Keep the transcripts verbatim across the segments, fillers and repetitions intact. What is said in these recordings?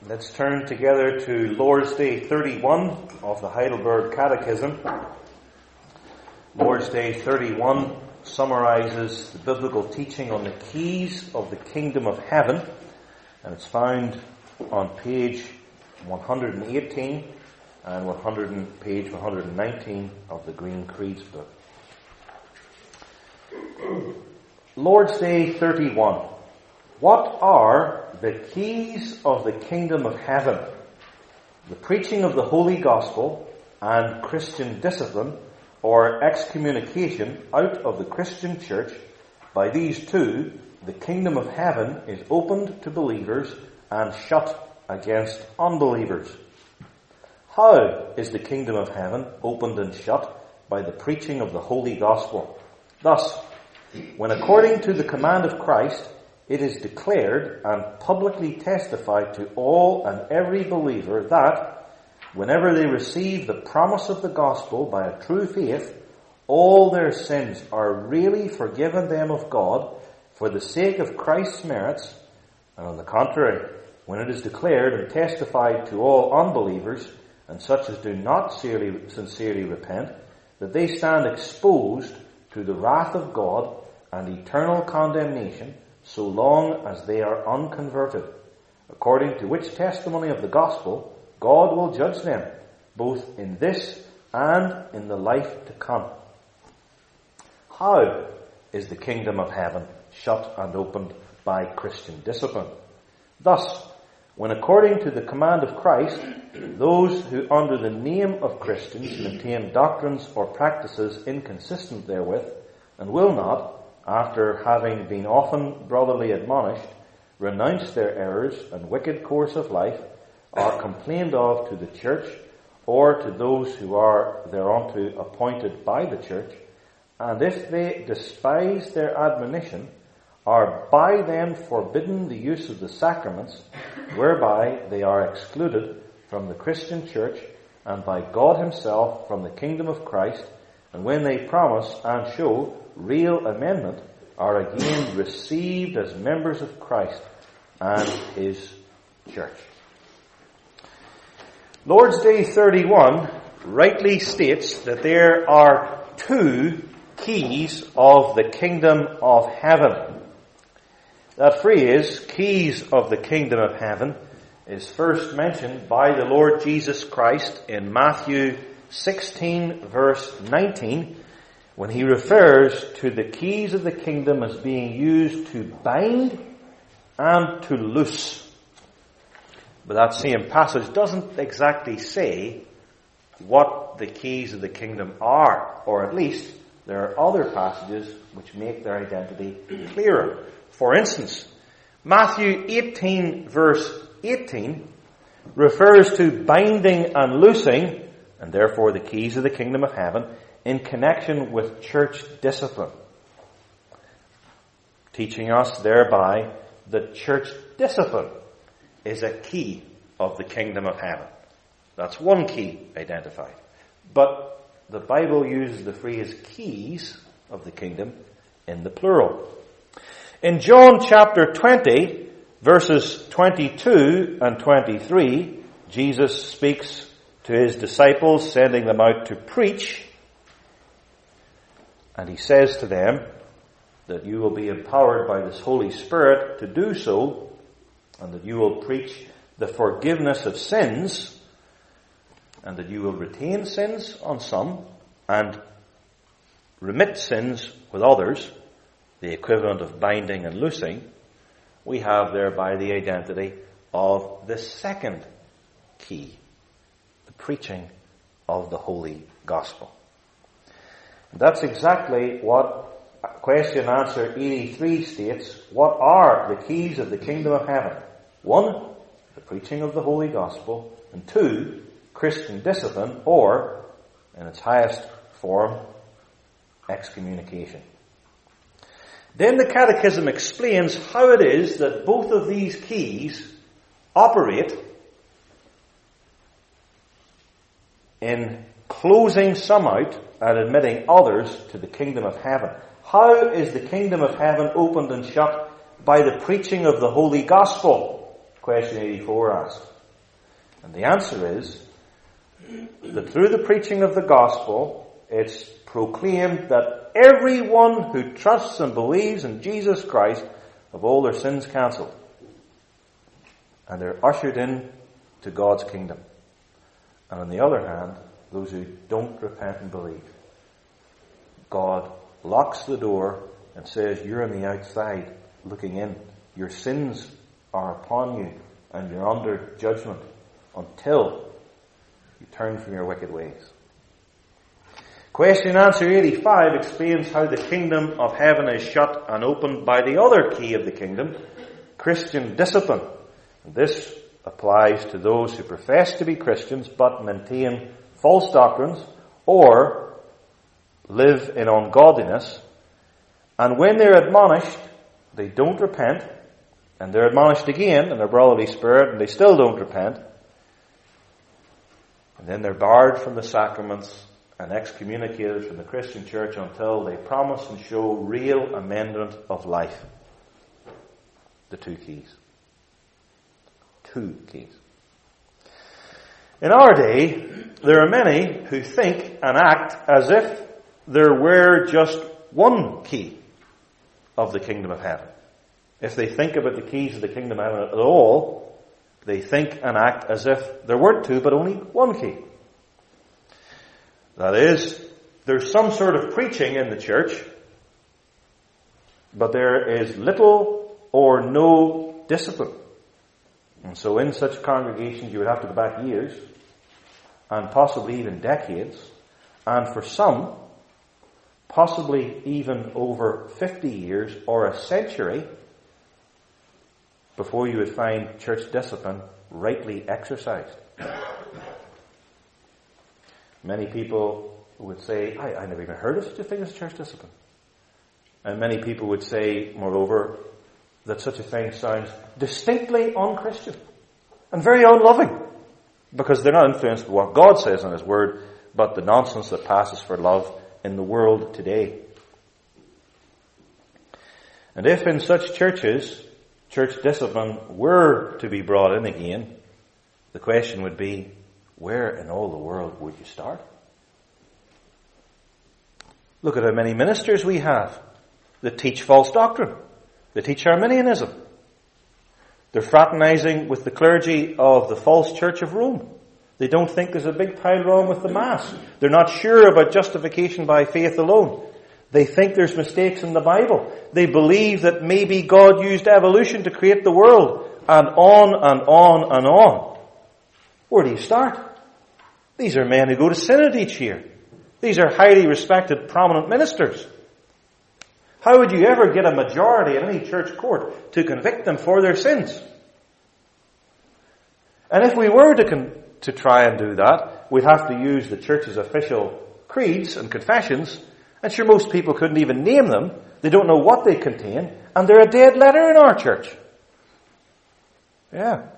Let's turn together to Lord's Day thirty-one of the Heidelberg Catechism. Lord's Day thirty-one summarizes the biblical teaching on the keys of the kingdom of heaven, and it's found on page one hundred eighteen and one hundred, page one hundred nineteen of the Green Creeds book. Lord's Day thirty-one. What are the keys of the kingdom of heaven? The preaching of the Holy Gospel and Christian discipline or excommunication out of the Christian church. By these two, the kingdom of heaven is opened to believers and shut against unbelievers. How is the kingdom of heaven opened and shut? By the preaching of the Holy Gospel. Thus, when according to the command of Christ, it is declared and publicly testified to all and every believer that, whenever they receive the promise of the gospel by a true faith, all their sins are really forgiven them of God for the sake of Christ's merits, and on the contrary, when it is declared and testified to all unbelievers, and such as do not sincerely, sincerely repent, that they stand exposed to the wrath of God and eternal condemnation, so long as they are unconverted, according to which testimony of the gospel God will judge them, both in this and in the life to come. How is the kingdom of heaven shut and opened? By Christian discipline. Thus, when according to the command of Christ, those who under the name of Christians maintain doctrines or practices inconsistent therewith, and will not, after having been often brotherly admonished, renounce their errors and wicked course of life, are complained of to the church, or to those who are thereunto appointed by the church, and if they despise their admonition, are by them forbidden the use of the sacraments, whereby they are excluded from the Christian church, and by God himself from the kingdom of Christ, and when they promise and show real amendment, are again received as members of Christ and his church. Lord's Day thirty-one rightly states that there are two keys of the kingdom of heaven. That phrase, keys of the kingdom of heaven, is first mentioned by the Lord Jesus Christ in Matthew sixteen verse nineteen, when he refers to the keys of the kingdom as being used to bind and to loose. But that same passage doesn't exactly say what the keys of the kingdom are, or at least there are other passages which make their identity clearer. For instance, Matthew eighteen verse eighteen refers to binding and loosing, and therefore the keys of the kingdom of heaven, in connection with church discipline, teaching us thereby that church discipline is a key of the kingdom of heaven. That's one key identified. But the Bible uses the phrase keys of the kingdom in the plural. In John chapter twenty, verses twenty-two and twenty-three, Jesus speaks to his disciples, sending them out to preach. And he says to them that you will be empowered by this Holy Spirit to do so, and that you will preach the forgiveness of sins, and that you will retain sins on some and remit sins with others, the equivalent of binding and loosing. We have thereby the identity of the second key, the preaching of the Holy Gospel. And that's exactly what question answer eighty-three states. What are the keys of the kingdom of heaven? One, the preaching of the Holy Gospel, and two, Christian discipline, or, in its highest form, excommunication. Then the Catechism explains how it is that both of these keys operate in closing some out and admitting others to the kingdom of heaven. How is the kingdom of heaven opened and shut? By the preaching of the Holy Gospel. Question eighty-four asks. And the answer is that through the preaching of the gospel, it's proclaimed that everyone who trusts and believes in Jesus Christ have all their sins cancelled. And they're ushered in to God's kingdom. And on the other hand, those who don't repent and believe, God locks the door and says, you're on the outside looking in. Your sins are upon you and you're under judgment until you turn from your wicked ways. Question and answer eighty-five explains how the kingdom of heaven is shut and opened by the other key of the kingdom, Christian discipline. This applies to those who profess to be Christians but maintain false doctrines or live in ungodliness. And when they're admonished, they don't repent. And they're admonished again in their brotherly spirit and they still don't repent. And then they're barred from the sacraments and excommunicated from the Christian church until they promise and show real amendment of life. The two keys. Two keys. In our day, there are many who think and act as if there were just one key of the kingdom of heaven. If they think about the keys of the kingdom of heaven at all, they think and act as if there weren't two, but only one key. That is, there's some sort of preaching in the church, but there is little or no discipline. And so in such congregations you would have to go back years, and possibly even decades, and for some, possibly even over fifty years or a century, before you would find church discipline rightly exercised. Many people would say, I, I never even heard of such a thing as church discipline. And many people would say, moreover, that such a thing sounds distinctly unchristian and very unloving, because they're not influenced by what God says in His Word, but the nonsense that passes for love in the world today. And if in such churches, church discipline were to be brought in again, the question would be, where in all the world would you start? Look at how many ministers we have that teach false doctrine. They teach Arminianism. They're fraternizing with the clergy of the false Church of Rome. They don't think there's a big pile wrong with the Mass. They're not sure about justification by faith alone. They think there's mistakes in the Bible. They believe that maybe God used evolution to create the world, and on and on and on. Where do you start? These are men who go to synod each year. These are highly respected, prominent ministers. How would you ever get a majority in any church court to convict them for their sins? And if we were to con- to try and do that, we'd have to use the church's official creeds and confessions, and sure, most people couldn't even name them. They don't know what they contain, and they're a dead letter in our church. Yeah.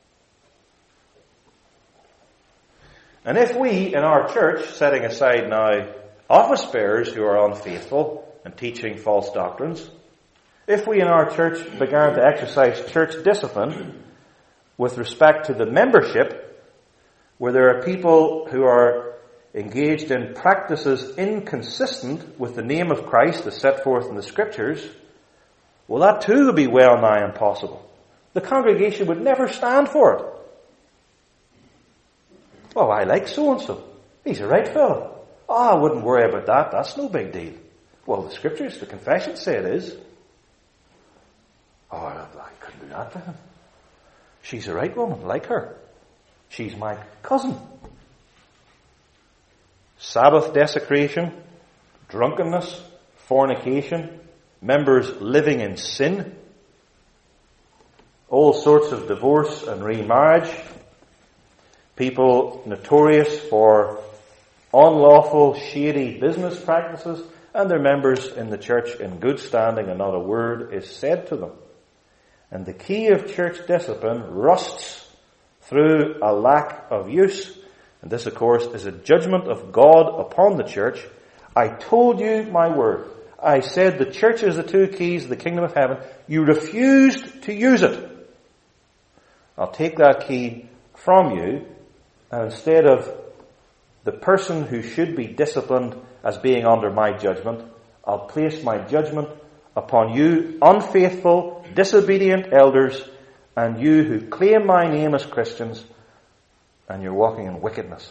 And if we in our church, setting aside now office bearers who are unfaithful and teaching false doctrines, if we in our church began to exercise church discipline with respect to the membership, where there are people who are engaged in practices inconsistent with the name of Christ as set forth in the Scriptures, well, that too would be well nigh impossible. The congregation would never stand for it. Oh, I like so-and-so. He's a right fellow. Oh, I wouldn't worry about that. That's no big deal. Well, the Scriptures, the confessions say it is. Oh, I couldn't do that to him. She's a right woman. I like her. She's my cousin. Sabbath desecration, drunkenness, fornication, members living in sin, all sorts of divorce and remarriage, people notorious for unlawful, shady business practices, and their members in the church in good standing and not a word is said to them. And the key of church discipline rusts through a lack of use. And this, of course, is a judgment of God upon the church. I told you my word. I said the church is the two keys of the kingdom of heaven. You refused to use it. I'll take that key from you, and instead of the person who should be disciplined as being under my judgment, I'll place my judgment upon you unfaithful, disobedient elders, and you who claim my name as Christians, and you're walking in wickedness.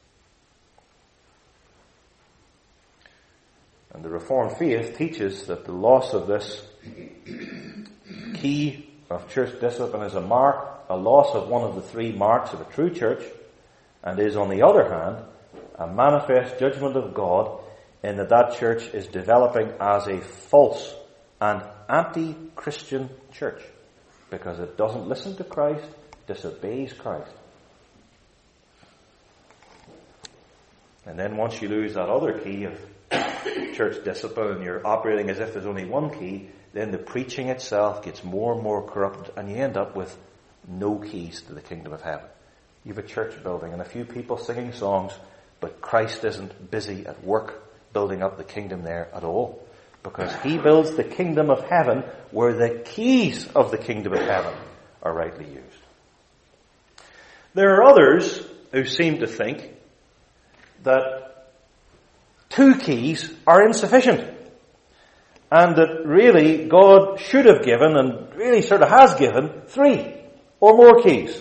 And the Reformed faith teaches that the loss of this key of church discipline is a mark, a loss of one of the three marks of a true church, and is, on the other hand, a manifest judgment of God in that that church is developing as a false and anti-Christian church because it doesn't listen to Christ, disobeys Christ. And then once you lose that other key of church discipline and you're operating as if there's only one key, then the preaching itself gets more and more corrupt and you end up with no keys to the kingdom of heaven. You have a church building and a few people singing songs, but Christ isn't busy at work building up the kingdom there at all. Because he builds the kingdom of heaven where the keys of the kingdom of heaven are rightly used. There are others who seem to think that two keys are insufficient. And that really God should have given, and really sort of has given, three or more keys.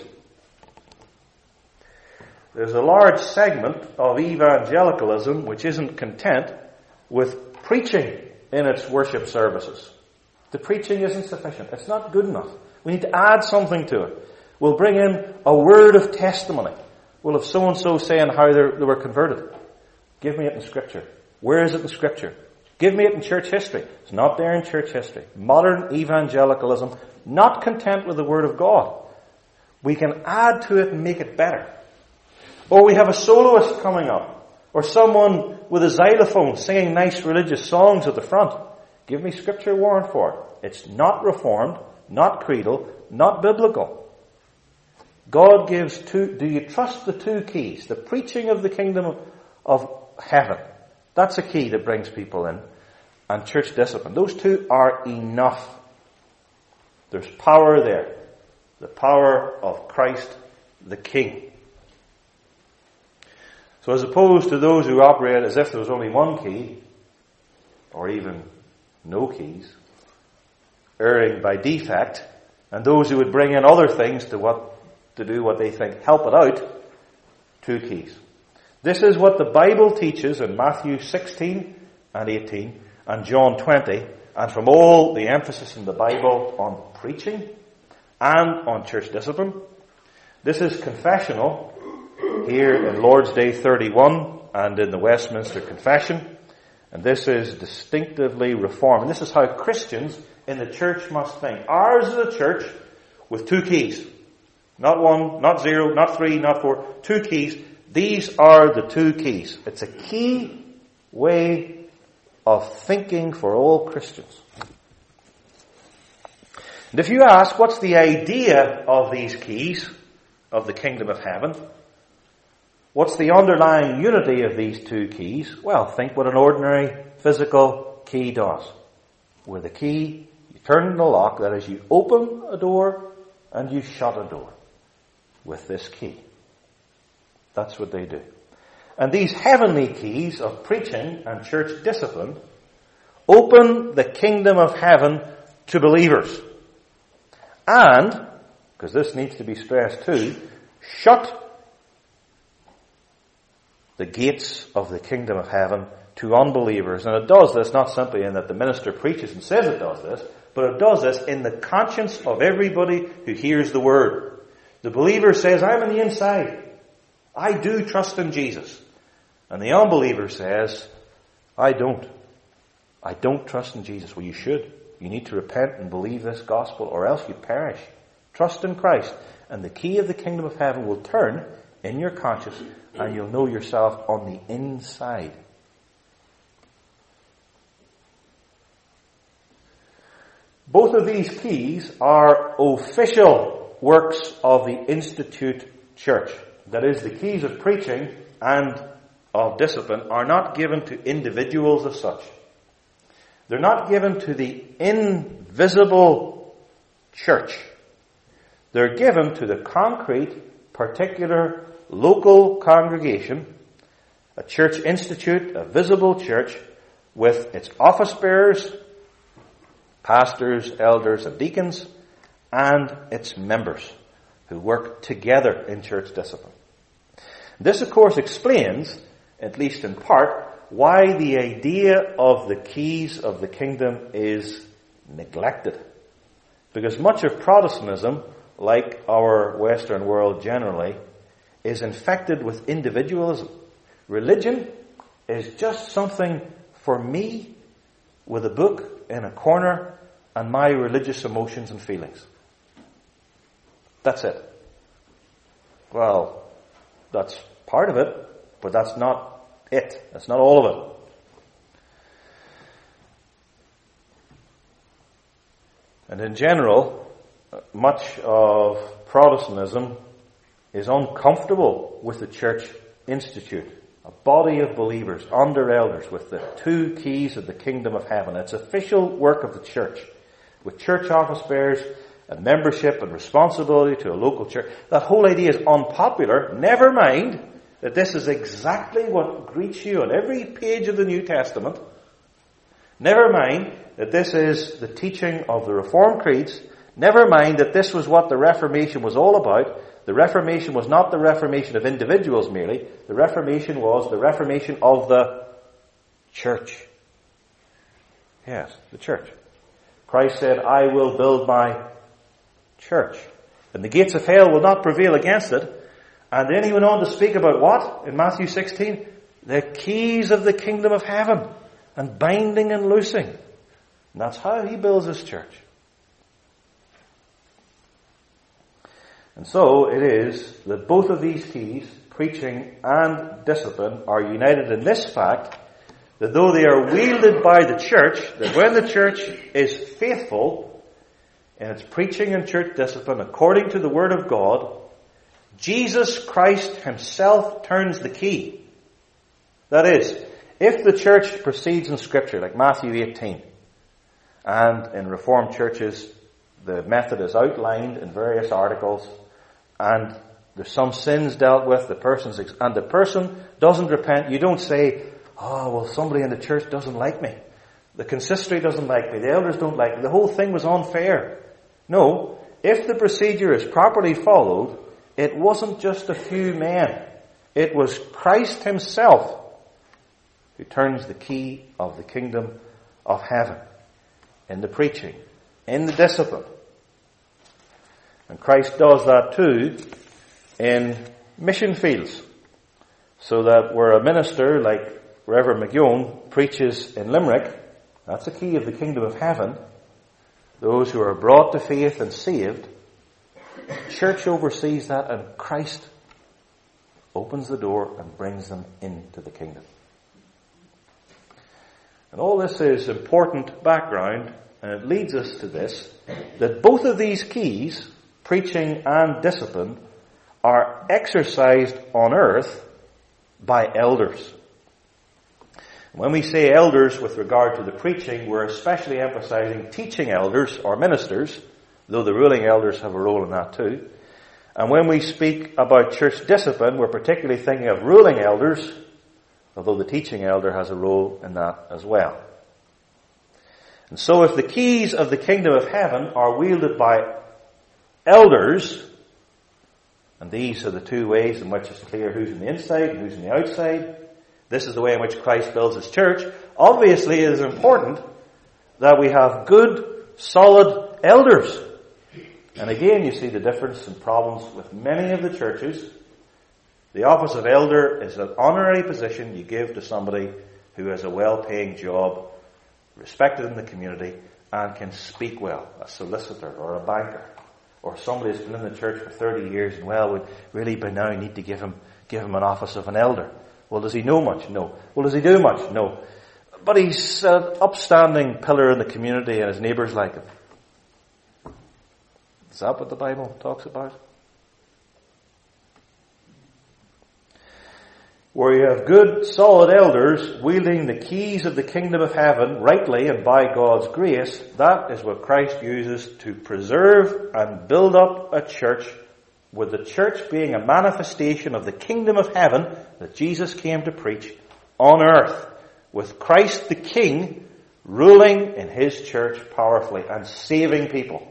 There's a large segment of evangelicalism which isn't content with preaching in its worship services. The preaching isn't sufficient. It's not good enough. We need to add something to it. We'll bring in a word of testimony. We'll have so-and-so saying how they were converted. Give me it in Scripture. Where is it in Scripture? Give me it in church history. It's not there in church history. Modern evangelicalism, not content with the Word of God. We can add to it and make it better. Or we have a soloist coming up. Or someone with a xylophone singing nice religious songs at the front. Give me Scripture warrant for it. It's not reformed, not creedal, not biblical. God gives two. Do you trust the two keys? The preaching of the kingdom of, of heaven. That's a key that brings people in. And church discipline. Those two are enough. There's power there. The power of Christ the King. So as opposed to those who operate as if there was only one key, or even no keys, erring by defect, and those who would bring in other things to what to do what they think help it out, two keys. This is what the Bible teaches in Matthew sixteen and eighteen and John twenty, and from all the emphasis in the Bible on preaching and on church discipline. This is confessional here in Lord's Day thirty-one and in the Westminster Confession. And this is distinctively reformed. And this is how Christians in the church must think. Ours is a church with two keys. Not one, not zero, not three, not four. Two keys. These are the two keys. It's a key way of thinking for all Christians. And if you ask, what's the idea of these keys of the kingdom of heaven? What's the underlying unity of these two keys? Well, think what an ordinary physical key does. With a key, you turn the lock, that is, you open a door and you shut a door with this key. That's what they do. And these heavenly keys of preaching and church discipline open the kingdom of heaven to believers. And, because this needs to be stressed too, shut the gates of the kingdom of heaven to unbelievers. And it does this not simply in that the minister preaches and says it does this, but it does this in the conscience of everybody who hears the word. The believer says, I'm on the inside. I do trust in Jesus. And the unbeliever says, I don't. I don't trust in Jesus. Well, you should. You need to repent and believe this gospel or else you perish. Trust in Christ. And the key of the kingdom of heaven will turn in your conscience and you'll know yourself on the inside. Both of these keys are official works of the Institute Church. That is, the keys of preaching and of discipline are not given to individuals as such. They're not given to the invisible church. They're given to the concrete, particular local congregation, a church institute, a visible church, with its office bearers, pastors, elders, and deacons, and its members who work together in church discipline. This, of course, explains, at least in part, why the idea of the keys of the kingdom is neglected. Because much of Protestantism, like our Western world generally, is infected with individualism. Religion is just something for me with a book in a corner and my religious emotions and feelings. That's it. Well, that's part of it, but that's not it. That's not all of it. And in general, much of Protestantism is uncomfortable with the church institute, a body of believers under elders with the two keys of the kingdom of heaven. It's official work of the church, with church office bearers and membership and responsibility to a local church. That whole idea is unpopular. Never mind that this is exactly what greets you on every page of the New Testament. Never mind that this is the teaching of the Reformed creeds. Never mind that this was what the Reformation was all about. The Reformation was not the Reformation of individuals merely. The Reformation was the Reformation of the church. Yes, the church. Christ said, I will build my church, and the gates of hell will not prevail against it. And then he went on to speak about what? In Matthew sixteen? The keys of the kingdom of heaven, and binding and loosing. And that's how he builds his church. And so it is that both of these keys, preaching and discipline, are united in this fact, that though they are wielded by the church, that when the church is faithful in its preaching and church discipline according to the Word of God, Jesus Christ himself turns the key. That is, if the church proceeds in Scripture, like Matthew eighteen, and in Reformed churches, the method is outlined in various articles, and there's some sins dealt with, the person's, ex- and the person doesn't repent, you don't say, oh, well, somebody in the church doesn't like me. The consistory doesn't like me. The elders don't like me. The whole thing was unfair. No, if the procedure is properly followed, it wasn't just a few men. It was Christ himself who turns the key of the kingdom of heaven in the preaching, in the discipline. And Christ does that too in mission fields. So that where a minister like Reverend McGeown preaches in Limerick, that's the key of the kingdom of heaven. Those who are brought to faith and saved, the church oversees that, and Christ opens the door and brings them into the kingdom. And all this is important background, and it leads us to this, that both of these keys, preaching and discipline, are exercised on earth by elders. When we say elders with regard to the preaching, we're especially emphasizing teaching elders or ministers, though the ruling elders have a role in that too. And when we speak about church discipline, we're particularly thinking of ruling elders, although the teaching elder has a role in that as well. And so if the keys of the kingdom of heaven are wielded by elders, and these are the two ways in which it's clear who's on the inside and who's on the outside, this is the way in which Christ builds his church. Obviously, it is important that we have good, solid elders. And again, you see the difference and problems with many of the churches. The office of elder is an honorary position you give to somebody who has a well-paying job, respected in the community, and can speak well, a solicitor or a banker, or somebody who's been in the church for thirty years and, well, would really by now need to give him, give him an office of an elder. Well, does he know much? No. Well, does he do much? No. But he's an upstanding pillar in the community and his neighbours like him. Is that what the Bible talks about? Where you have good, solid elders wielding the keys of the kingdom of heaven rightly and by God's grace, that is what Christ uses to preserve and build up a church with the church being a manifestation of the kingdom of heaven that Jesus came to preach on earth, with Christ the King ruling in his church powerfully and saving people.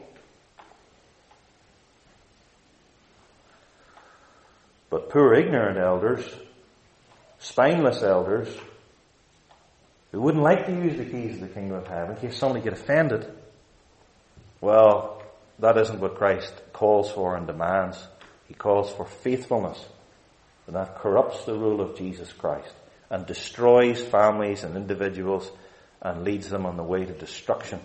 But poor ignorant elders, spineless elders, who wouldn't like to use the keys of the kingdom of heaven in case somebody get offended, well, that isn't what Christ calls for and demands. He calls for faithfulness. And that corrupts the rule of Jesus Christ and destroys families and individuals and leads them on the way to destruction.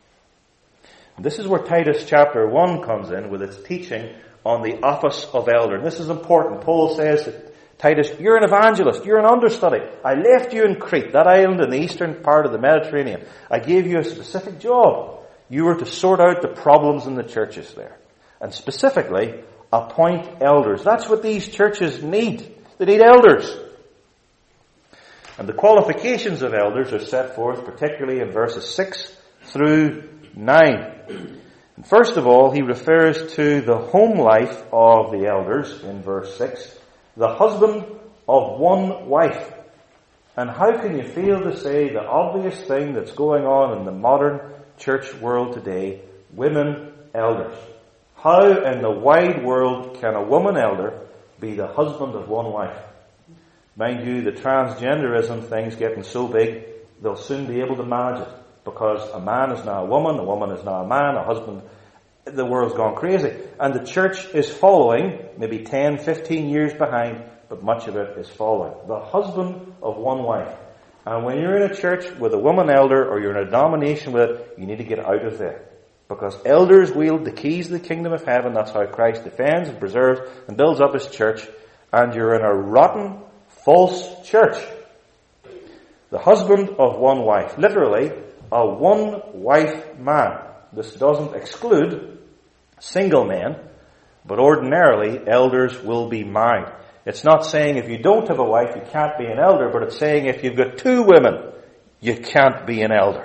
And this is where Titus chapter one comes in with its teaching on the office of elder. And this is important. Paul says to Titus, you're an evangelist, you're an understudy. I left you in Crete, that island in the eastern part of the Mediterranean. I gave you a specific job. You were to sort out the problems in the churches there. And specifically, appoint elders. That's what these churches need. They need elders. And the qualifications of elders are set forth particularly in verses six through nine. And first of all, he refers to the home life of the elders in verse six. The husband of one wife. And how can you fail to say the obvious thing that's going on in the modern church world today? Women elders. How in the wide world can a woman elder be the husband of one wife? Mind you, the transgenderism thing's getting so big, they'll soon be able to manage it. Because a man is now a woman, a woman is now a man, a husband. The world's gone crazy. And the church is following, maybe ten, fifteen years behind, but much of it is following. The husband of one wife. And when you're in a church with a woman elder, or you're in a denomination with it, you need to get out of there. Because elders wield the keys of the kingdom of heaven. That's how Christ defends and preserves and builds up his church. And you're in a rotten, false church. The husband of one wife. Literally, a one-wife man. This doesn't exclude single men, but ordinarily elders will be married. It's not saying if you don't have a wife you can't be an elder, but it's saying if you've got two women, you can't be an elder.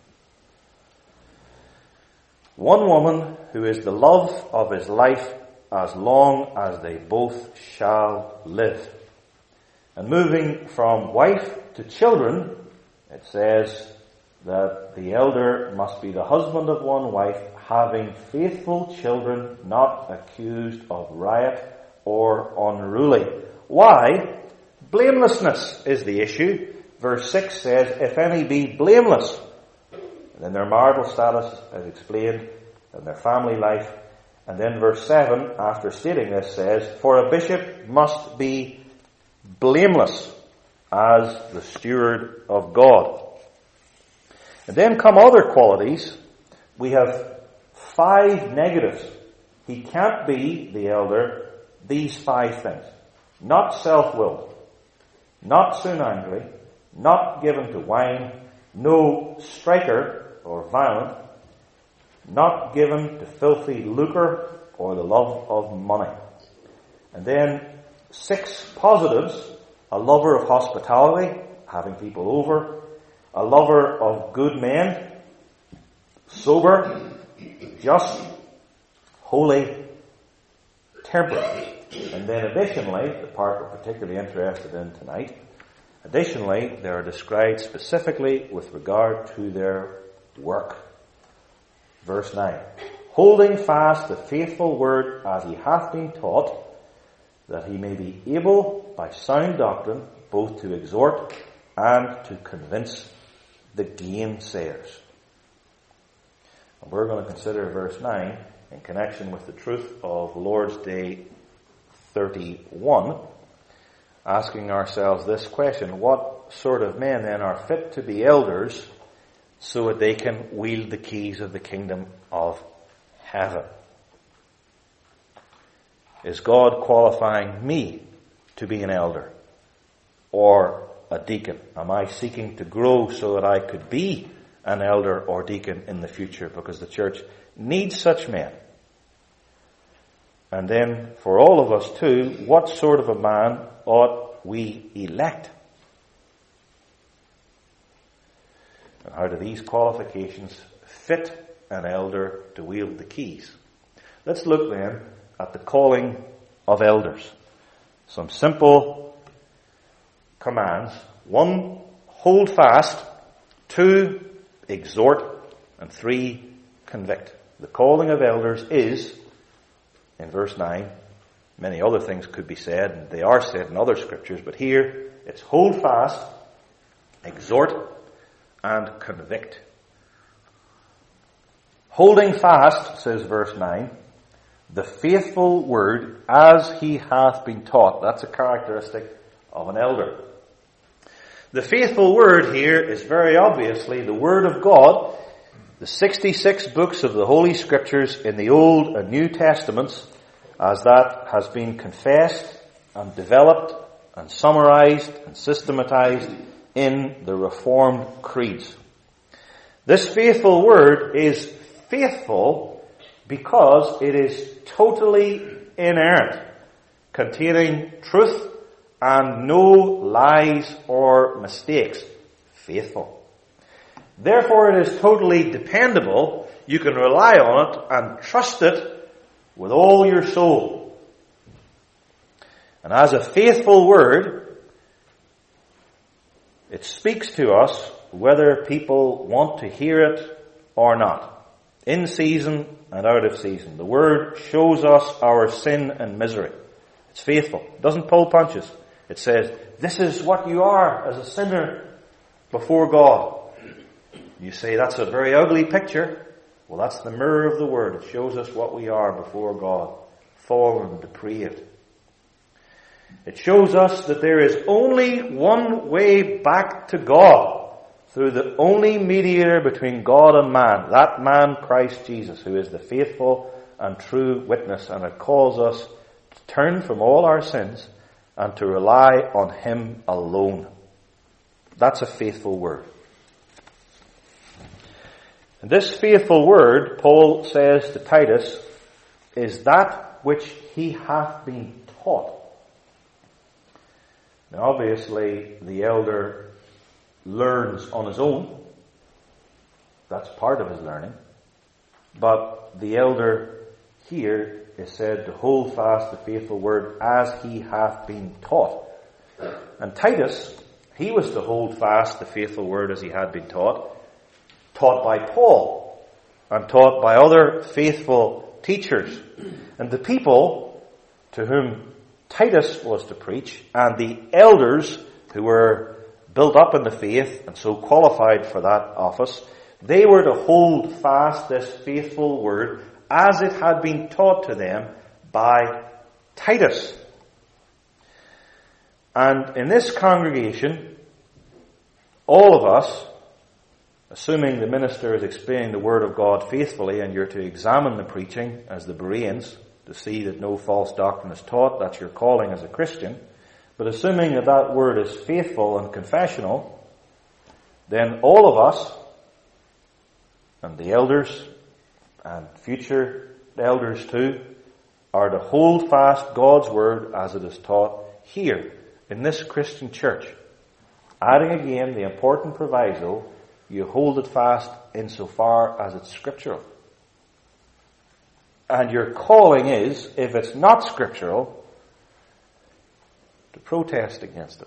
One woman who is the love of his life as long as they both shall live. And moving from wife to children, it says that the elder must be the husband of one wife, having faithful children, not accused of riot or unruly. Why? Blamelessness is the issue. Verse six says, if any be blameless, and then their marital status, as explained, and their family life. And then verse seven, after stating this, says, for a bishop must be blameless as the steward of God. And then come other qualities. We have five negatives. He can't be the elder these five things. Not self-willed, not soon angry, not given to wine, no striker or violent, not given to filthy lucre or the love of money. And then six positives: a lover of hospitality, having people over, a lover of good men, sober, just, holy, temperate. And then additionally, the part we're particularly interested in tonight, additionally, they are described specifically with regard to their work. Verse nine. Holding fast the faithful word as he hath been taught, that he may be able by sound doctrine both to exhort and to convince the gainsayers. And we're going to consider verse nine in connection with the truth of Lord's Day thirty-one, asking ourselves this question: what sort of men then are fit to be elders so that they can wield the keys of the kingdom of heaven? Is God qualifying me to be an elder or a deacon? Am I seeking to grow so that I could be an elder or deacon in the future? Because the church needs such men. And then for all of us too, what sort of a man ought we elect? And how do these qualifications fit an elder to wield the keys? Let's look then at the calling of elders. Some simple commands. One, hold fast. Two, exhort. And three, convict. The calling of elders is, in verse nine, many other things could be said, and they are said in other scriptures, but here it's hold fast, exhort, and convict. Holding fast, says verse nine, the faithful word as he hath been taught. That's a characteristic of an elder. The faithful word here is very obviously the Word of God, the sixty-six books of the Holy Scriptures in the Old and New Testaments, as that has been confessed and developed and summarized and systematized in the Reformed creeds. This faithful word is faithful because it is totally inerrant, containing truth and no lies or mistakes. Faithful. Therefore it is totally dependable. You can rely on it and trust it with all your soul. And as a faithful word, it speaks to us whether people want to hear it or not. In season and out of season. The word shows us our sin and misery. It's faithful. It doesn't pull punches. It says, this is what you are as a sinner before God. You say, that's a very ugly picture. Well, that's the mirror of the Word. It shows us what we are before God. Fallen, depraved. It shows us that there is only one way back to God, through the only mediator between God and man, that man, Christ Jesus, who is the faithful and true witness. And it calls us to turn from all our sins and to rely on Him alone. That's a faithful word. And this faithful word, Paul says to Titus, is that which he hath been taught. Now obviously the elder learns on his own. That's part of his learning. But the elder here is said to hold fast the faithful word as he hath been taught. And Titus, he was to hold fast the faithful word as he had been taught, taught by Paul and taught by other faithful teachers. And the people to whom Titus was to preach and the elders who were built up in the faith and so qualified for that office, they were to hold fast this faithful word as it had been taught to them by Titus. And in this congregation, all of us, assuming the minister is explaining the Word of God faithfully, and you're to examine the preaching as the Bereans to see that no false doctrine is taught, that's your calling as a Christian, but assuming that that word is faithful and confessional, then all of us, and the elders, and future elders too, are to hold fast God's word as it is taught here in this Christian church. Adding again the important proviso, you hold it fast insofar as it's scriptural. And your calling is, if it's not scriptural, to protest against it.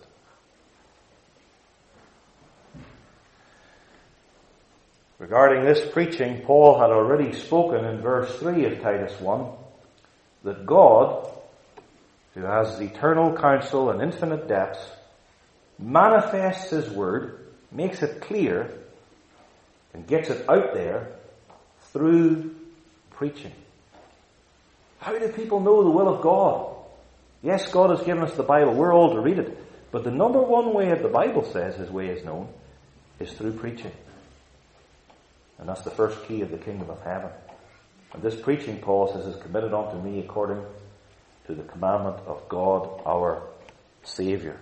Regarding this preaching, Paul had already spoken in verse three of Titus one that God, who has eternal counsel and infinite depths, manifests His word, makes it clear, and gets it out there through preaching. How do people know the will of God? Yes, God has given us the Bible. We're all to read it. But the number one way that the Bible says His way is known is through preaching. And that's the first key of the kingdom of heaven. And this preaching, Paul says, is committed unto me according to the commandment of God our Savior.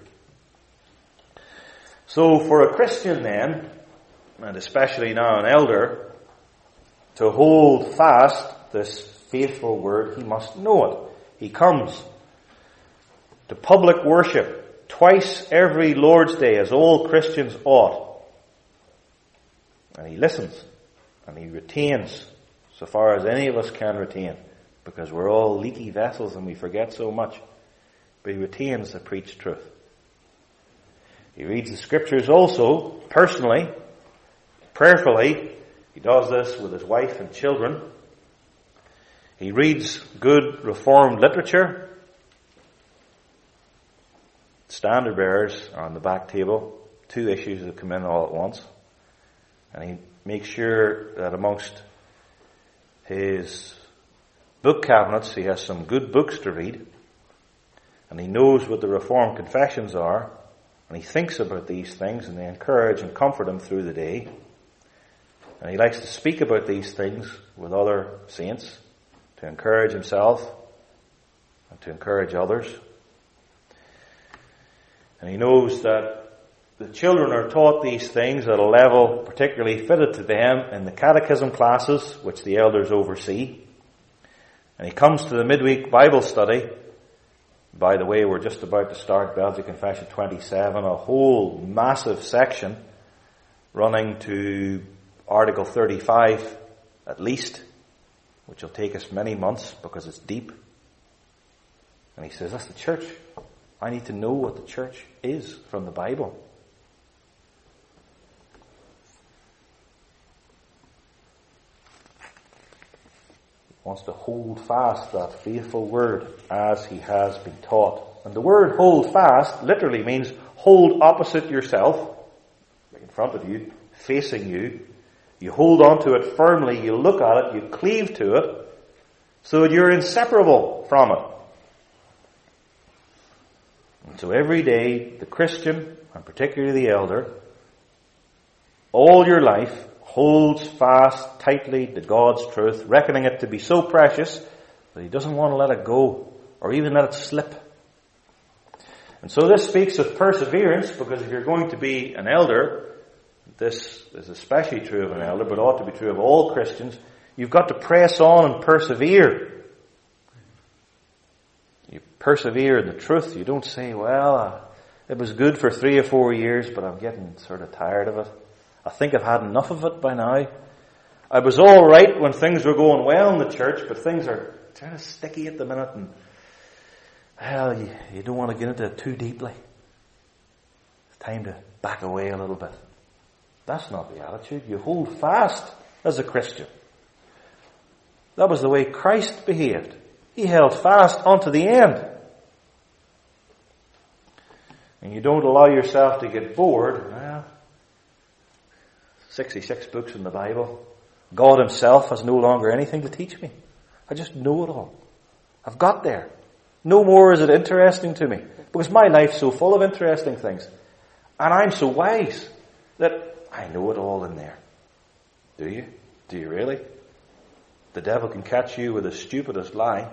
So for a Christian then, and especially now an elder, to hold fast this faithful word, he must know it. He comes to public worship twice every Lord's Day, as all Christians ought. And he listens, and he retains, so far as any of us can retain, because we're all leaky vessels and we forget so much. But he retains the preached truth. He reads the scriptures also, personally, prayerfully. He does this with his wife and children. He reads good Reformed literature. Standard bearers are on the back table. Two issues that come in all at once. And he makes sure that amongst his book cabinets he has some good books to read. And he knows what the Reformed confessions are. And he thinks about these things, and they encourage and comfort him through the day. And he likes to speak about these things with other saints to encourage himself and to encourage others. And he knows that the children are taught these things at a level particularly fitted to them in the catechism classes, which the elders oversee. And he comes to the midweek Bible study. By the way, we're just about to start Belgic Confession twenty-seven, a whole massive section running to Article thirty-five at least, which will take us many months because it's deep. And he says, that's the church. I need to know what the church is from the Bible. Wants to hold fast that faithful word as he has been taught. And the word hold fast literally means hold opposite yourself, like in front of you, facing you. You hold on to it firmly, you look at it, you cleave to it, so that you're inseparable from it. And so every day, the Christian, and particularly the elder, all your life, holds fast tightly to God's truth, reckoning it to be so precious that he doesn't want to let it go or even let it slip. And so this speaks of perseverance, because if you're going to be an elder, this is especially true of an elder, but ought to be true of all Christians, you've got to press on and persevere. You persevere in the truth. You don't say, well, uh, it was good for three or four years, but I'm getting sort of tired of it. I think I've had enough of it by now. I was all right when things were going well in the church, but things are kind of sticky at the minute, and well, you, you don't want to get into it too deeply. It's time to back away a little bit. That's not the attitude. You hold fast as a Christian. That was the way Christ behaved. He held fast unto the end. And you don't allow yourself to get bored. Well, sixty-six books in the Bible. God himself has no longer anything to teach me. I just know it all. I've got there. No more is it interesting to me, because my life's so full of interesting things. And I'm so wise that I know it all in there. Do you? Do you really? The devil can catch you with the stupidest lie.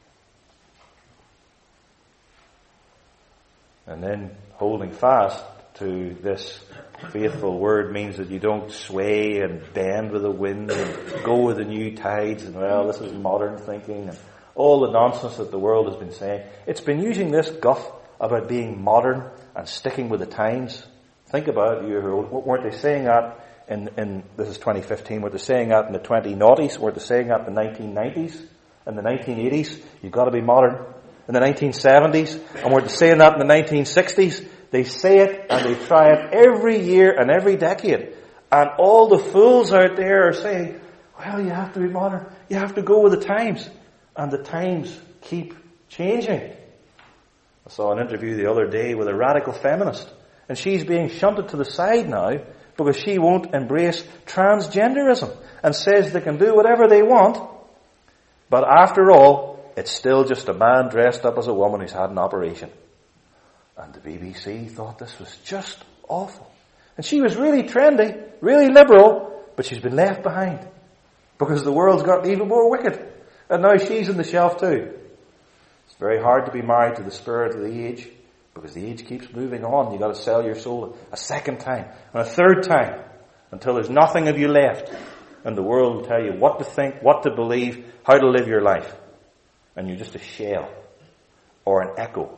And then holding fast to this faithful word means that you don't sway and bend with the wind and go with the new tides and, well, this is modern thinking and all the nonsense that the world has been saying. It's been using this guff about being modern and sticking with the times. Think about it. You, weren't they saying that in, in, this is twenty fifteen, weren't they saying that in the twenty noughties? Weren't they saying that in the nineteen nineties? In the nineteen eighties? You've got to be modern. In the nineteen seventies? And weren't they saying that in the nineteen sixties? They say it and they try it every year and every decade. And all the fools out there are saying, well, you have to be modern. You have to go with the times. And the times keep changing. I saw an interview the other day with a radical feminist. And she's being shunted to the side now because she won't embrace transgenderism and says they can do whatever they want. But after all, it's still just a man dressed up as a woman who's had an operation. And the B B C thought this was just awful. And she was really trendy, really liberal, but she's been left behind because the world's gotten even more wicked. And now she's on the shelf too. It's very hard to be married to the spirit of the age because the age keeps moving on. You've got to sell your soul a second time and a third time until there's nothing of you left. And the world will tell you what to think, what to believe, how to live your life. And you're just a shell or an echo.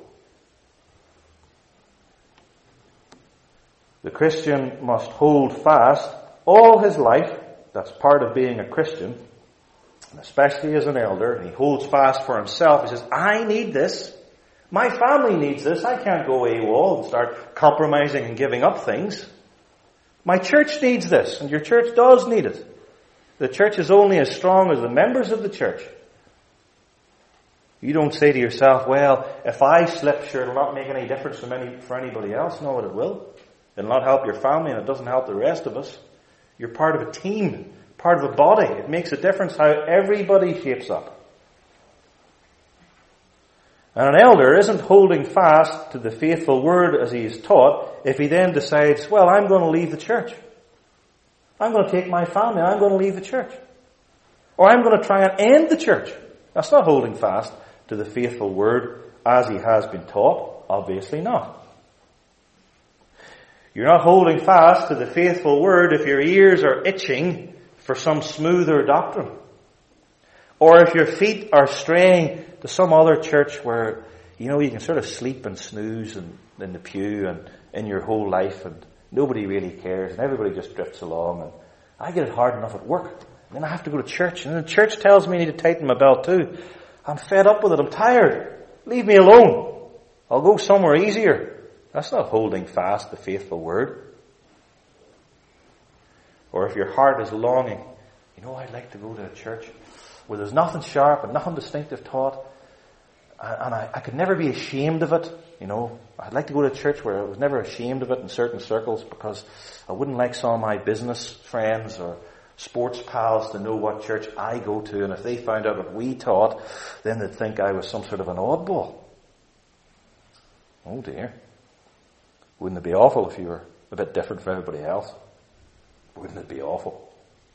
The Christian must hold fast all his life. That's part of being a Christian. and especially as an elder, and he holds fast for himself, he says, I need this. My family needs this. I can't go AWOL and start compromising and giving up things. My church needs this, and your church does need it. The church is only as strong as the members of the church. You don't say to yourself, well, if I slip, sure, it'll not make any difference for, any, for anybody else. No, it will. It'll not help your family, and it doesn't help the rest of us. You're part of a team, part of a body. It makes a difference how everybody shapes up. And an elder isn't holding fast to the faithful word as he is taught if he then decides, well, I'm going to leave the church. I'm going to take my family, I'm going to leave the church. Or I'm going to try and end the church. That's not holding fast to the faithful word as he has been taught. Obviously not. You're not holding fast to the faithful word if your ears are itching for some smoother doctrine. Or if your feet are straying to some other church where, you know, you can sort of sleep and snooze in, in the pew and in your whole life and nobody really cares and everybody just drifts along. And I get it hard enough at work. And then I have to go to church. And the church tells me I need to tighten my belt too. I'm fed up with it. I'm tired. Leave me alone. I'll go somewhere easier. That's not holding fast the faithful word. Or if your heart is longing, you know, I'd like to go to a church where there's nothing sharp and nothing distinctive taught, and I, I could never be ashamed of it. You know, I'd like to go to a church where I was never ashamed of it in certain circles because I wouldn't like some of my business friends or sports pals to know what church I go to, and if they found out what we taught, then they'd think I was some sort of an oddball. Oh dear. Wouldn't it be awful if you were a bit different from everybody else? Wouldn't it be awful?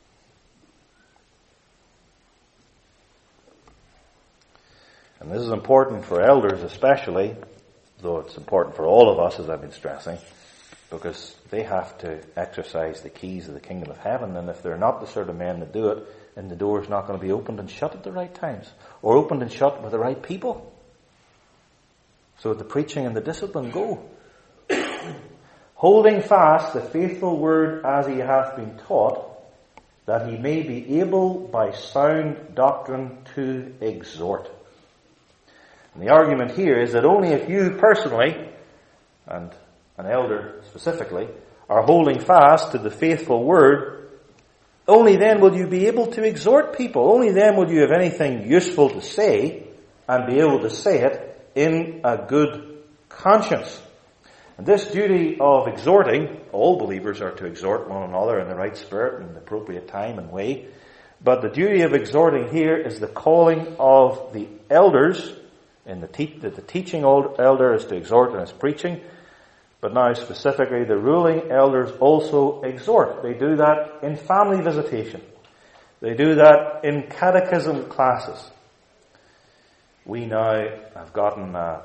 And this is important for elders especially, though it's important for all of us, as I've been stressing, because they have to exercise the keys of the kingdom of heaven, and if they're not the sort of men that do it, then the door's not going to be opened and shut at the right times, or opened and shut with the right people. So the preaching and the discipline go. Holding fast the faithful word as he hath been taught, that he may be able by sound doctrine to exhort. And the argument here is that only if you personally, and an elder specifically, are holding fast to the faithful word, only then will you be able to exhort people. Only then will you have anything useful to say and be able to say it in a good conscience. And this duty of exhorting, all believers are to exhort one another in the right spirit and the appropriate time and way. But the duty of exhorting here is the calling of the elders. In the, te- the teaching elder is to exhort in his preaching. But now specifically the ruling elders also exhort. They do that in family visitation. They do that in catechism classes. We now have gotten a,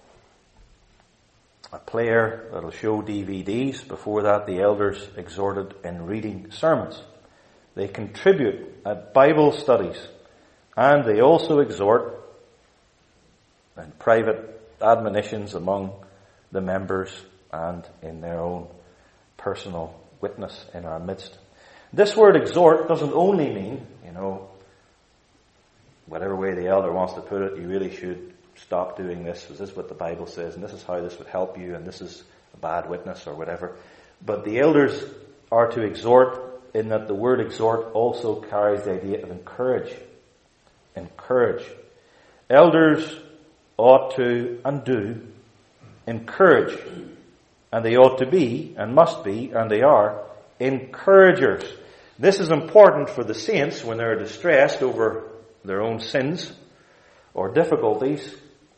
a player that'll show D V Ds. Before that, the elders exhorted in reading sermons. They contribute at Bible studies, and they also exhort in private admonitions among the members and in their own personal witness in our midst. This word exhort doesn't only mean, you know, whatever way the elder wants to put it, you really should stop doing this, because this is what the Bible says, and this is how this would help you, and this is a bad witness, or whatever. But the elders are to exhort in that the word exhort also carries the idea of encourage. Encourage. Elders ought to and do encourage. And they ought to be, and must be, and they are, encouragers. This is important for the saints when they're distressed over their own sins, or difficulties,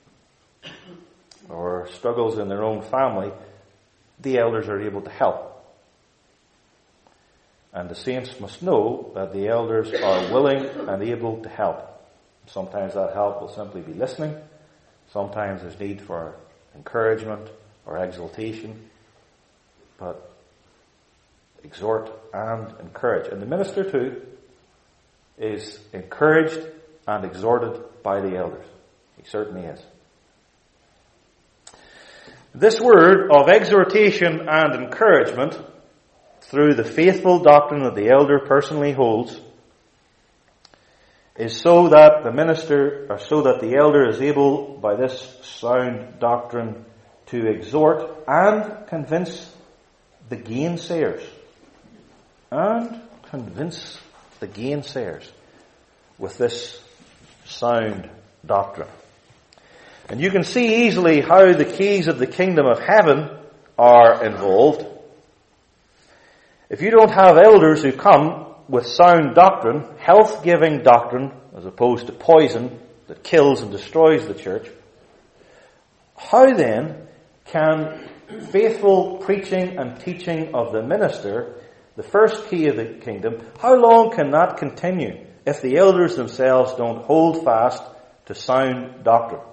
or struggles in their own family. The elders are able to help. And the saints must know that the elders are willing and able to help. Sometimes that help will simply be listening. Sometimes there's need for encouragement or exaltation. But exhort and encourage. And the minister too is encouraged and exhorted by the elders. He certainly is. This word of exhortation and encouragement through the faithful doctrine that the elder personally holds is so that the minister, or so that the elder is able, by this sound doctrine, to exhort and convince the gainsayers. And convince the gainsayers with this sound doctrine. And you can see easily how the keys of the kingdom of heaven are involved. If you don't have elders who come with sound doctrine, health-giving doctrine, as opposed to poison that kills and destroys the church, how then can faithful preaching and teaching of the minister, the first key of the kingdom, how long can that continue if the elders themselves don't hold fast to sound doctrine?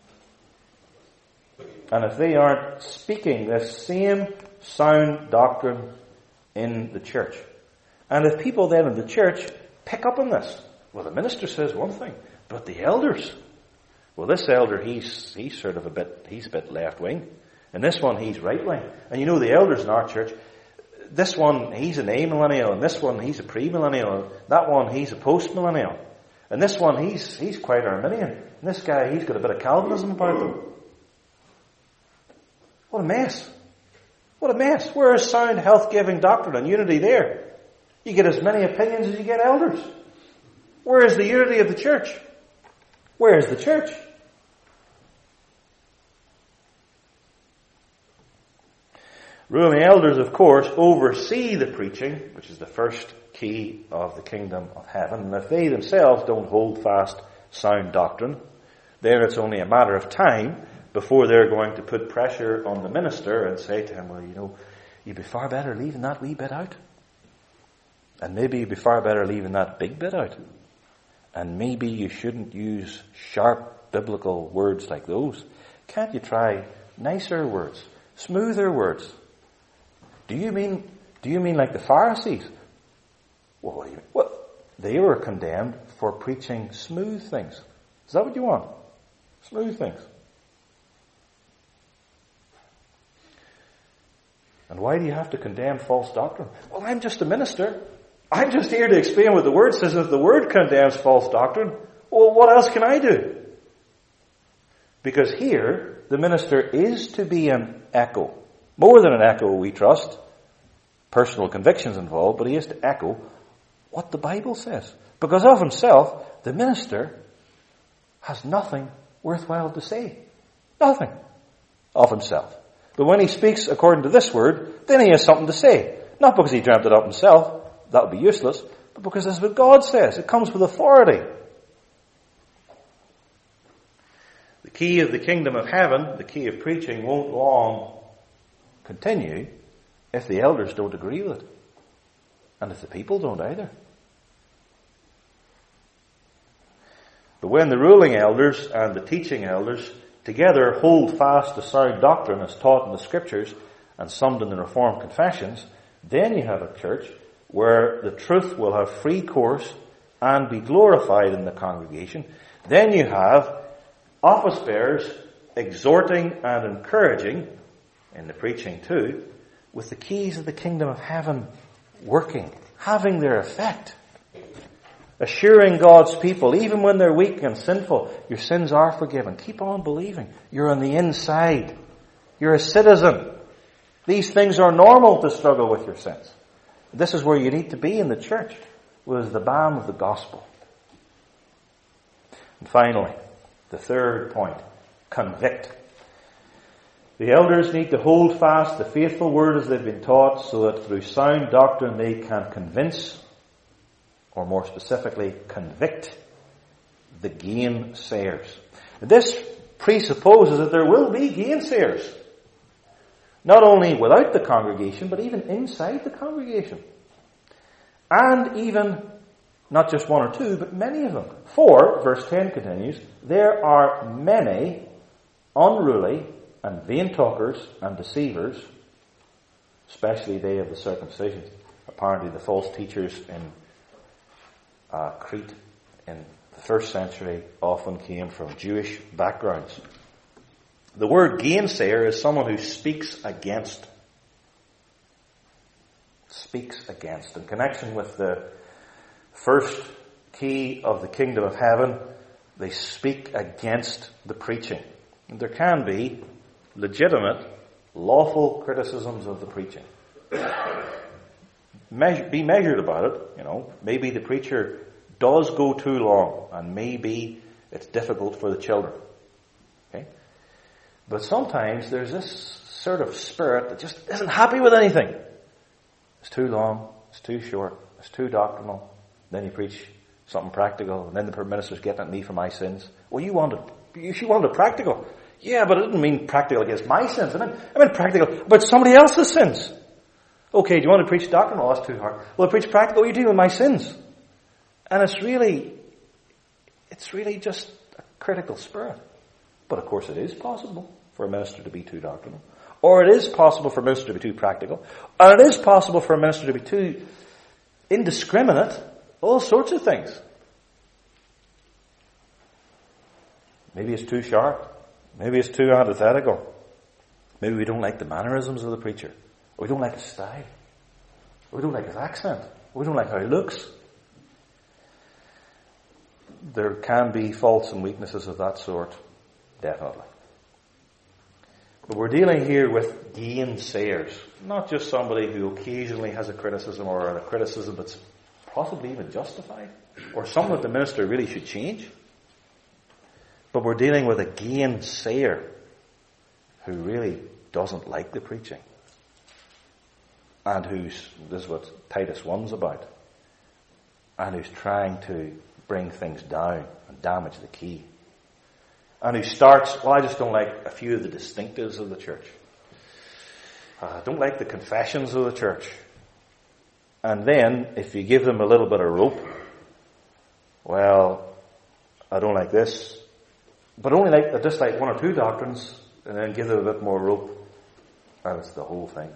And if they aren't speaking this same sound doctrine in the church. And if people then in the church pick up on this, well, the minister says one thing, but the elders, well, this elder, he's he's sort of a bit, he's a bit left-wing. And this one, he's right-wing. And you know, the elders in our church, this one, he's an amillennial, and this one, he's a premillennial, and that one, he's a postmillennial. And this one, he's he's quite Arminian. And this guy, he's got a bit of Calvinism about him. What a mess. What a mess. Where is sound health-giving doctrine and unity there? You get as many opinions as you get elders. Where is the unity of the church? Where is the church? Ruling elders, of course, oversee the preaching, which is the first key of the kingdom of heaven. And if they themselves don't hold fast sound doctrine, then it's only a matter of time before they're going to put pressure on the minister and say to him, well, you know, you'd be far better leaving that wee bit out. And maybe you'd be far better leaving that big bit out. And maybe you shouldn't use sharp biblical words like those. Can't you try nicer words, smoother words? Do you mean, do you mean like the Pharisees? Well, what do you mean? Well, they were condemned for preaching smooth things. Is that what you want? Smooth things. And why do you have to condemn false doctrine? Well, I'm just a minister. I'm just here to explain what the Word says. If the Word condemns false doctrine, well, what else can I do? Because here, the minister is to be an echo. More than an echo, we trust. Personal convictions involved, but he is to echo what the Bible says. Because of himself, the minister has nothing worthwhile to say. Nothing of himself. But when he speaks according to this word, then he has something to say. Not because he dreamt it up himself, that would be useless, but because this is what God says. It comes with authority. The key of the kingdom of heaven, the key of preaching, won't long continue if the elders don't agree with it. And if the people don't either. But when the ruling elders and the teaching elders together hold fast to sound doctrine as taught in the Scriptures and summed in the Reformed confessions, then you have a church where the truth will have free course and be glorified in the congregation. Then you have office bearers exhorting and encouraging, in the preaching too, with the keys of the kingdom of heaven working, having their effect. Assuring God's people, even when they're weak and sinful, your sins are forgiven. Keep on believing. You're on the inside. You're a citizen. These things are normal to struggle with your sins. This is where you need to be in the church, with the balm of the gospel. And finally, the third point, convict. The elders need to hold fast the faithful word as they've been taught, so that through sound doctrine they can convince, or more specifically, convict the gainsayers. This presupposes that there will be gainsayers. Not only without the congregation, but even inside the congregation. And even, not just one or two, but many of them. For, verse ten continues, there are many unruly and vain talkers and deceivers, especially they of the circumcision. Apparently the false teachers in uh, Crete in the first century often came from Jewish backgrounds. The word gainsayer is someone who speaks against. Speaks against. In connection with the first key of the kingdom of heaven, they speak against the preaching. And there can be legitimate, lawful criticisms of the preaching. Measure, be measured about it, you know. Maybe the preacher does go too long, and maybe it's difficult for the children. Okay? But sometimes there's this sort of spirit that just isn't happy with anything. It's too long, it's too short, it's too doctrinal. Then you preach something practical, and then the minister's getting at me for my sins. Well, you wanted, you she wanted practical. Yeah, but it didn't mean practical against my sins. I meant, I meant practical about somebody else's sins. Okay, do you want to preach doctrinal? Oh, that's too hard. Well, I preach practical. You're dealing with my sins. And it's really, it's really just a critical spirit. But of course it is possible for a minister to be too doctrinal. Or it is possible for a minister to be too practical. Or it is possible for a minister to be too indiscriminate. All sorts of things. Maybe it's too sharp. Maybe it's too antithetical. Maybe we don't like the mannerisms of the preacher. Or we don't like his style. Or we don't like his accent. Or we don't like how he looks. There can be faults and weaknesses of that sort. Definitely. But we're dealing here with gainsayers. Not just somebody who occasionally has a criticism or a criticism that's possibly even justified. Or something that the minister really should change. But we're dealing with a gainsayer who really doesn't like the preaching. And who's, this is what Titus one's about, and who's trying to bring things down and damage the key. And who starts, well, I just don't like a few of the distinctives of the church. I don't like the confessions of the church. And then, if you give them a little bit of rope, well, I don't like this, but only like, just like one or two doctrines, and then give them a bit more rope, and it's the whole thing.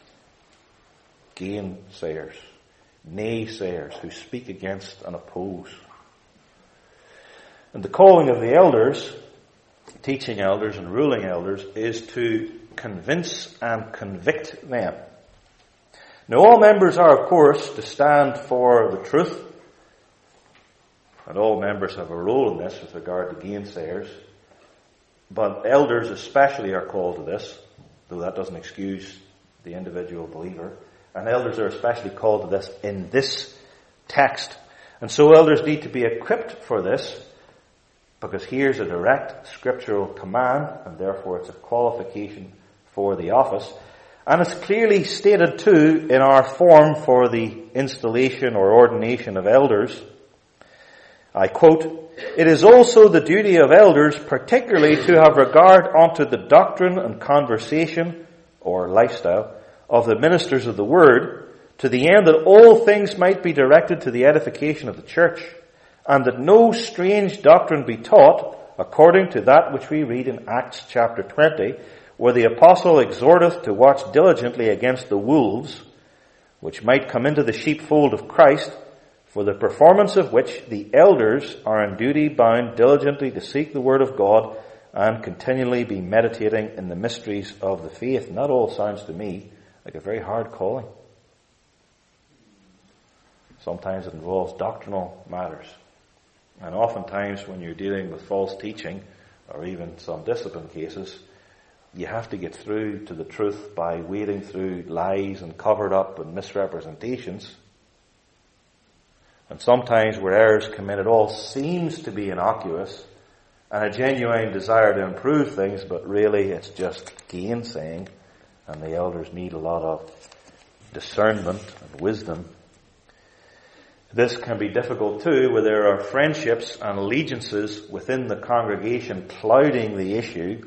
Gainsayers, naysayers who speak against and oppose. And the calling of the elders, teaching elders and ruling elders, is to convince and convict them. Now all members are, of course, to stand for the truth, and all members have a role in this with regard to gainsayers, but elders especially are called to this, though that doesn't excuse the individual believer. And elders are especially called to this in this text. And so elders need to be equipped for this, because here's a direct scriptural command, and therefore it's a qualification for the office. And it's clearly stated too in our form for the installation or ordination of elders. I quote, "It is also the duty of elders particularly to have regard unto the doctrine and conversation, or lifestyle, of the ministers of the word, to the end that all things might be directed to the edification of the church, and that no strange doctrine be taught, according to that which we read in Acts chapter twenty, where the apostle exhorteth to watch diligently against the wolves, which might come into the sheepfold of Christ, for the performance of which the elders are in duty bound diligently to seek the word of God, and continually be meditating in the mysteries of the faith." And that all sounds to me like a very hard calling. Sometimes it involves doctrinal matters. And oftentimes when you're dealing with false teaching, or even some discipline cases, you have to get through to the truth by wading through lies and covered up and misrepresentations. And sometimes where errors come in, it all seems to be innocuous and a genuine desire to improve things, but really it's just gainsaying. And the elders need a lot of discernment and wisdom. This can be difficult too, where there are friendships and allegiances within the congregation clouding the issue,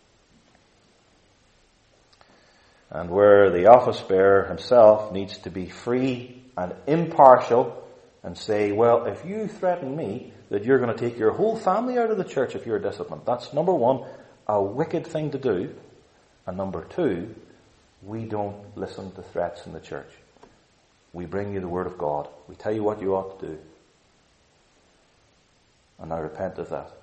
and where the office bearer himself needs to be free and impartial and say, well, if you threaten me that you're going to take your whole family out of the church if you're disciplined, that's number one, a wicked thing to do. And number two, we don't listen to threats in the church. We bring you the word of God. We tell you what you ought to do. And I repent of that.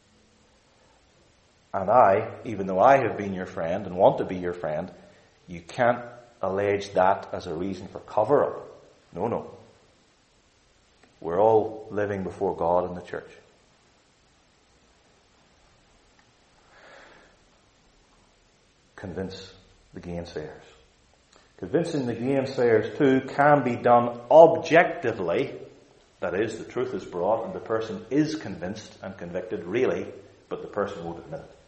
And I, even though I have been your friend and want to be your friend, you can't allege that as a reason for cover-up. No, no. We're all living before God in the church. Convince the gainsayers. Convincing the gainsayers too can be done objectively. That is, the truth is brought and the person is convinced and convicted really, but the person won't admit it.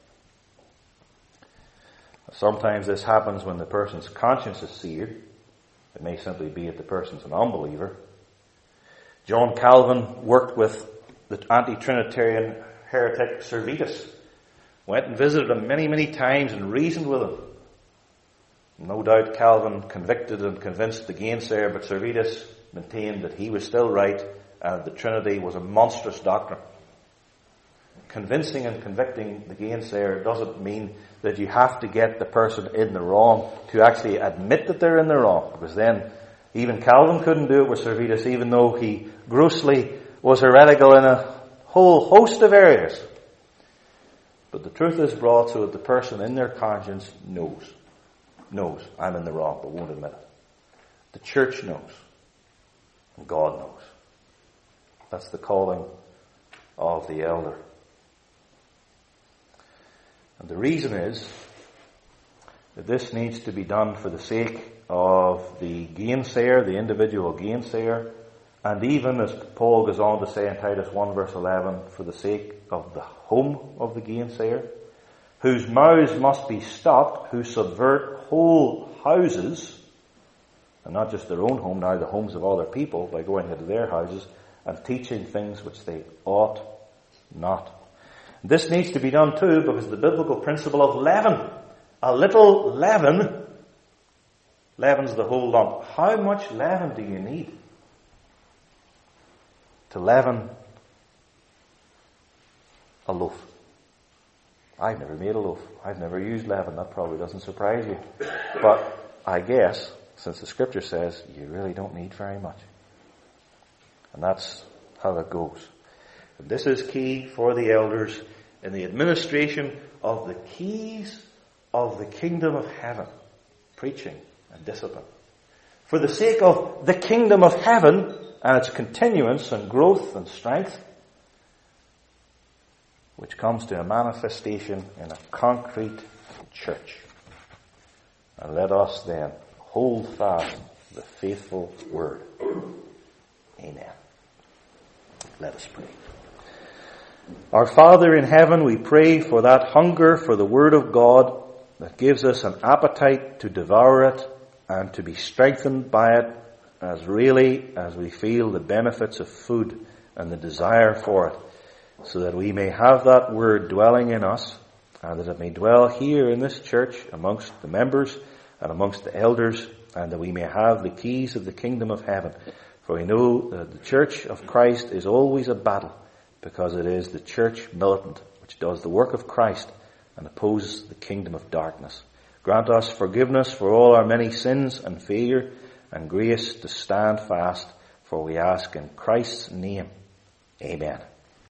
Sometimes this happens when the person's conscience is seared. It may simply be that the person's an unbeliever. John Calvin worked with the anti-Trinitarian heretic Servetus. Went and visited him many, many times and reasoned with him. No doubt Calvin convicted and convinced the gainsayer, but Servetus maintained that he was still right and the Trinity was a monstrous doctrine. Convincing and convicting the gainsayer doesn't mean that you have to get the person in the wrong to actually admit that they're in the wrong. Because then even Calvin couldn't do it with Servetus, even though he grossly was heretical in a whole host of areas. But the truth is brought so that the person in their conscience knows. Knows, I'm in the wrong, but won't admit it. The church knows. And God knows. That's the calling of the elder. And the reason is that this needs to be done for the sake of the gainsayer, the individual gainsayer, and even, as Paul goes on to say in Titus one verse eleven, for the sake of the home of the gainsayer, whose mouths must be stopped, who subvert whole houses, and not just their own home, now the homes of other people, by going into their houses and teaching things which they ought not. This needs to be done too because the biblical principle of leaven, a little leaven, leavens the whole lump. How much leaven do you need to leaven a loaf? I've never made a loaf. I've never used leaven. That probably doesn't surprise you. But I guess, since the scripture says, you really don't need very much. And that's how it goes. And this is key for the elders in the administration of the keys of the kingdom of heaven. Preaching and discipline. For the sake of the kingdom of heaven and its continuance and growth and strength, which comes to a manifestation in a concrete church. And let us then hold fast the faithful word. Amen. Let us pray. Our Father in heaven, we pray for that hunger for the word of God that gives us an appetite to devour it and to be strengthened by it as really as we feel the benefits of food and the desire for it, so that we may have that word dwelling in us, and that it may dwell here in this church amongst the members and amongst the elders, and that we may have the keys of the kingdom of heaven. For we know that the church of Christ is always a battle, because it is the church militant which does the work of Christ and opposes the kingdom of darkness. Grant us forgiveness for all our many sins and failure, and grace to stand fast, for we ask in Christ's name. Amen.